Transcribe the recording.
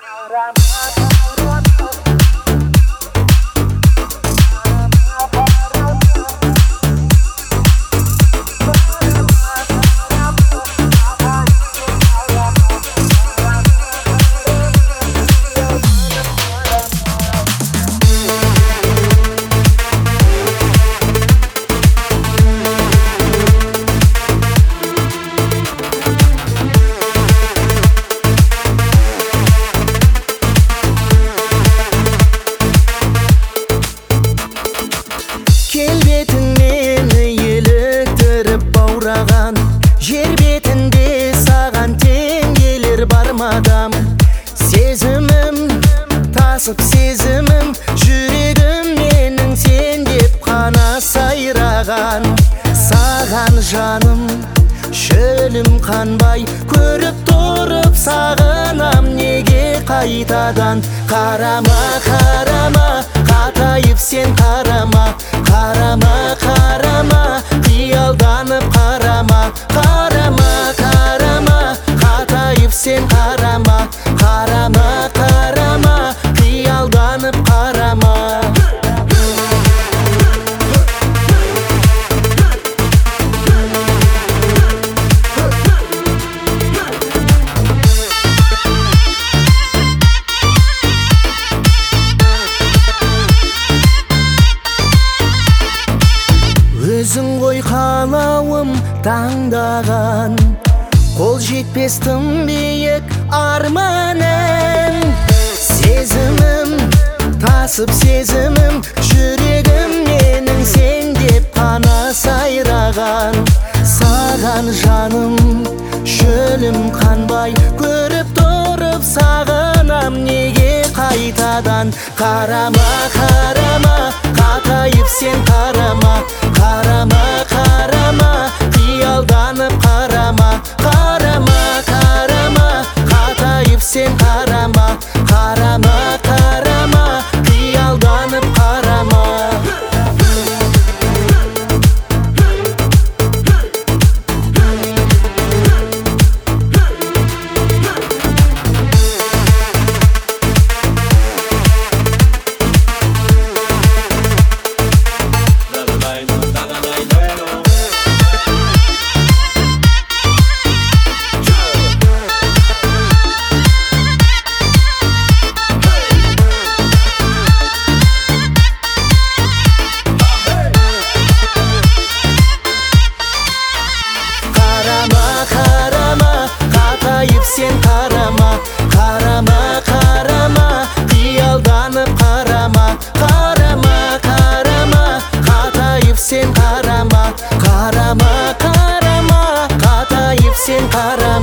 Жер бетінде саған тең келер бармадам. Сезімім тасып сезімім, жүрегім менің сен деп қана сайраған. Саған жаным шөлім қанбай, көріп тұрып сағынам неге қайтадан. Қарама, қарама, қатайып сен қарама. Қарама, қарама, қиялданып қарама. Қарама, қарама, қатайып сен қарама. Қарама, қарама, қиялданып қарама. Өзің ғой қалауым таңдаған, қол жетпес тым биік арманым. Сезімім тасып сезімім, жүрегім менің сен деп қана сайраған. Саған жаным шөлім қанбай, көріп тұрып сағынам неге қайтадан. Қарама, қарама, қатайып сен қарама. Қарама, қарама, қиялданып қарама. Қарама, қарама, қатайып сен қарама. Қарама, қарама, қиялданып қарама. Сен қарама, қарама, қарама, қиялданып қарама. Қарама, қарама, қатайып сен қарама. Қарама, қарама, қатайып сен қарама.